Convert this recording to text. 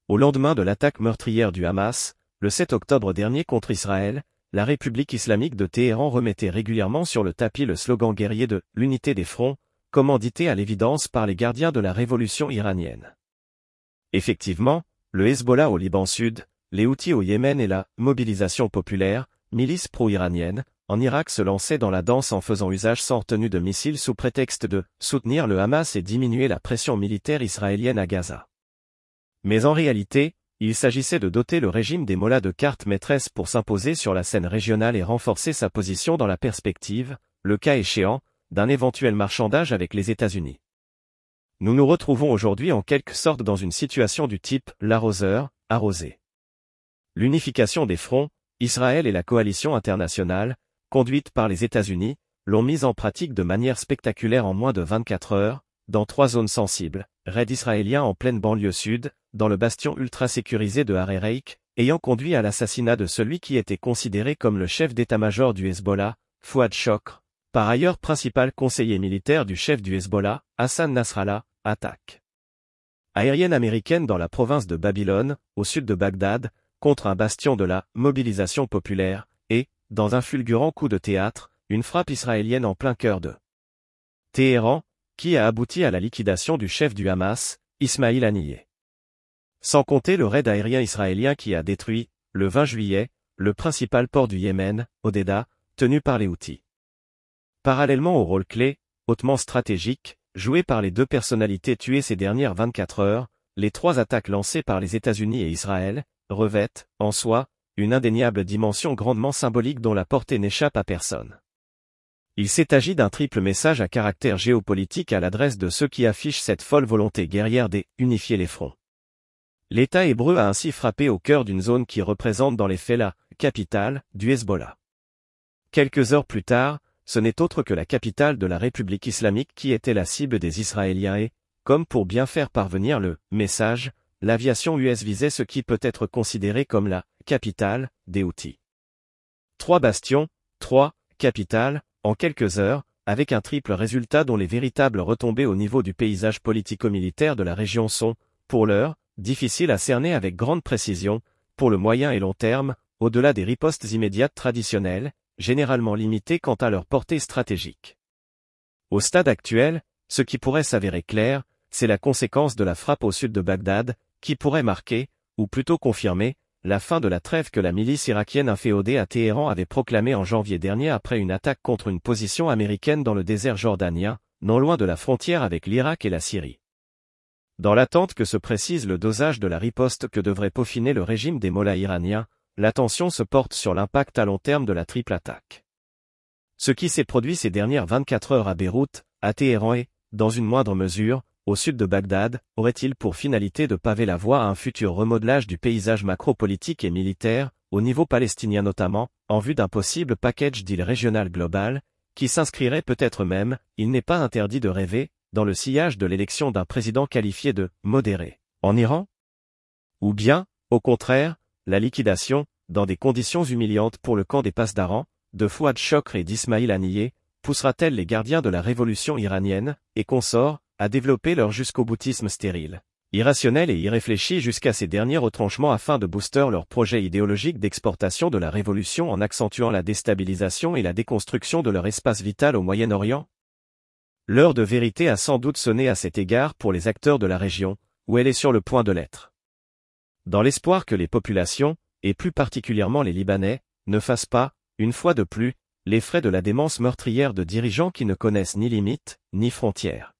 Au lendemain de l'attaque meurtrière du Hamas, le 7 octobre dernier contre Israël, la République islamique de Téhéran remettait régulièrement sur le tapis le slogan guerrier de « l'unité des fronts », commandité à l'évidence par les gardiens de la révolution iranienne. Effectivement, le Hezbollah au Liban Sud, les Houthis au Yémen et la « mobilisation populaire », milice pro-iranienne, en Irak se lançaient dans la danse en faisant usage sans retenue de missiles sous prétexte de « soutenir le Hamas et diminuer la pression militaire israélienne à Gaza ». Mais en réalité, il s'agissait de doter le régime des mollahs de cartes maîtresses pour s'imposer sur la scène régionale et renforcer sa position dans la perspective, le cas échéant, d'un éventuel marchandage avec les États-Unis. Nous nous retrouvons aujourd'hui en quelque sorte dans une situation du type « l'arroseur, arrosé ». L'unification des fronts, Israël et la coalition internationale, conduite par les États-Unis, l'ont mise en pratique de manière spectaculaire en moins de 24 heures, dans 3 zones sensibles, raid israélien en pleine banlieue sud, dans le bastion ultra-sécurisé de Har Ereik, ayant conduit à l'assassinat de celui qui était considéré comme le chef d'état-major du Hezbollah, Fouad Shokr, par ailleurs principal conseiller militaire du chef du Hezbollah, Hassan Nasrallah, attaque aérienne américaine dans la province de Babylone, au sud de Bagdad, contre un bastion de la mobilisation populaire, et, dans un fulgurant coup de théâtre, une frappe israélienne en plein cœur de Téhéran, qui a abouti à la liquidation du chef du Hamas, Ismail Haniyeh. Sans compter le raid aérien israélien qui a détruit, le 20 juillet, le principal port du Yémen, Hodeidah, tenu par les Houthis. Parallèlement au rôle clé, hautement stratégique, joué par les 2 personnalités tuées ces dernières 24 heures, les 3 attaques lancées par les États-Unis et Israël, revêtent, en soi, une indéniable dimension grandement symbolique dont la portée n'échappe à personne. Il s'est agi d'un triple message à caractère géopolitique à l'adresse de ceux qui affichent cette folle volonté guerrière d'unifier les fronts. L'État hébreu a ainsi frappé au cœur d'une zone qui représente dans les faits la capitale du Hezbollah. Quelques heures plus tard, ce n'est autre que la capitale de la République islamique qui était la cible des Israéliens et, comme pour bien faire parvenir le message, l'aviation US visait ce qui peut être considéré comme la capitale des Houthis. 3 bastions, 3 capitales, en quelques heures, avec un triple résultat dont les véritables retombées au niveau du paysage politico-militaire de la région sont, pour l'heure, difficiles à cerner avec grande précision, pour le moyen et long terme, au-delà des ripostes immédiates traditionnelles, généralement limitées quant à leur portée stratégique. Au stade actuel, ce qui pourrait s'avérer clair, c'est la conséquence de la frappe au sud de Bagdad, qui pourrait marquer, ou plutôt confirmer, la fin de la trêve que la milice irakienne inféodée à Téhéran avait proclamée en janvier dernier après une attaque contre une position américaine dans le désert jordanien, non loin de la frontière avec l'Irak et la Syrie. Dans l'attente que se précise le dosage de la riposte que devrait peaufiner le régime des mollahs iraniens, l'attention se porte sur l'impact à long terme de la triple attaque. Ce qui s'est produit ces dernières 24 heures à Beyrouth, à Téhéran et, dans une moindre mesure, au sud de Bagdad, aurait-il pour finalité de paver la voie à un futur remodelage du paysage macro-politique et militaire, au niveau palestinien notamment, en vue d'un possible package deal régional global, qui s'inscrirait peut-être même, il n'est pas interdit de rêver, dans le sillage de l'élection d'un président qualifié de « modéré » en Iran? Ou bien, au contraire, la liquidation, dans des conditions humiliantes pour le camp des Pasdaran, de Fouad Shokr et d'Ismail Haniyeh, poussera-t-elle les gardiens de la révolution iranienne, et consorts, à développer leur jusqu'au-boutisme stérile, irrationnel et irréfléchi jusqu'à ces derniers retranchements afin de booster leur projet idéologique d'exportation de la révolution en accentuant la déstabilisation et la déconstruction de leur espace vital au Moyen-Orient? L'heure de vérité a sans doute sonné à cet égard pour les acteurs de la région, où elle est sur le point de l'être. Dans l'espoir que les populations, et plus particulièrement les Libanais, ne fassent pas, une fois de plus, les frais de la démence meurtrière de dirigeants qui ne connaissent ni limites, ni frontières.